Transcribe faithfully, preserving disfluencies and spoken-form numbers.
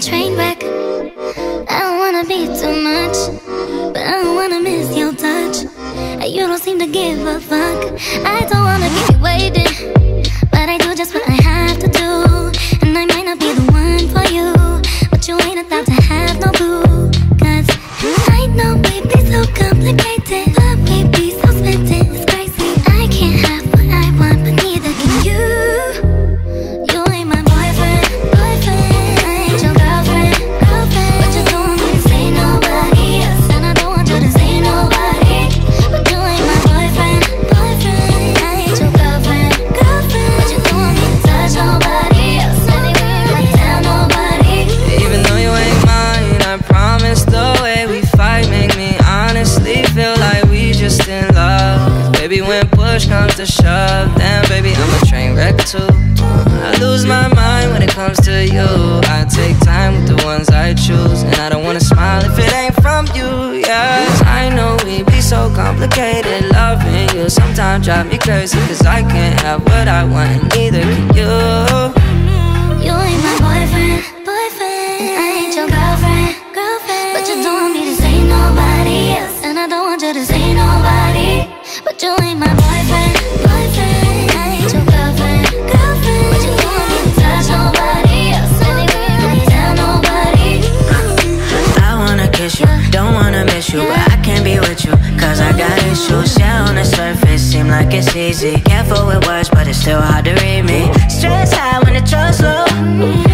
train wreck. I don't wanna be too much, but I don't wanna miss your touch. You don't seem to give a fuck. I don't wanna keep you waiting, but I do just what I have to do. And I might not be the one for you, but you ain't about to have no boo. Cause I know we be so complicated, but we be so split. It's crazy. I can't have what I want, but neither can you. You ain't my boyfriend, boyfriend. I ain't your girlfriend, girlfriend. But you don't want me to say nobody else, and I don't want you to say nobody. But you ain't my boyfriend, boyfriend. I ain't your girlfriend, girlfriend. But you don't want me to touch nobody else, anywhere, tell nobody. Even though you ain't mine, I promise the way we fight make me honestly feel like we just in love. 'Cause baby, when push comes to shove, then baby, I'm a train wreck too. I lose my mind when it comes to you. I take time with the ones I choose, and I don't wanna smile if it ain't from you. Yes, I know we be so complicated. Loving you sometimes drive me crazy, 'cause I can't have what I want, and neither can you. You ain't my boyfriend, boyfriend. I ain't your girlfriend, girlfriend. But you don't want me to say nobody else, and I don't want you to say nobody. But you ain't my boyfriend, boyfriend. I ain't your girlfriend, girlfriend. But you don't want me to touch nobody else, anywhere, tell nobody. I wanna kiss you, don't wanna miss you, but I can't be with you, 'cause I got issues. Yeah, on the surface, seem like it's easy. Careful with words, but it's still hard to read me. Stress high when the trust low.